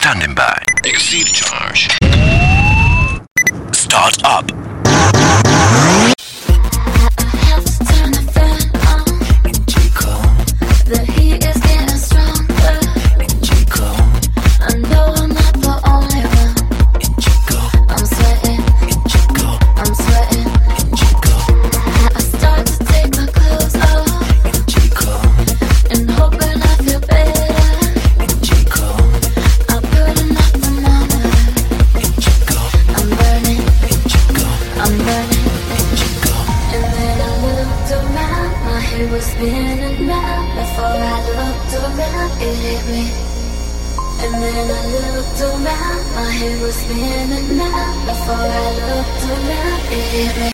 Standing by. Exceed charge. Start up. Was spinning round before I looked around, it hit me. And then I looked around, my head was spinning round before I looked around, it hit me.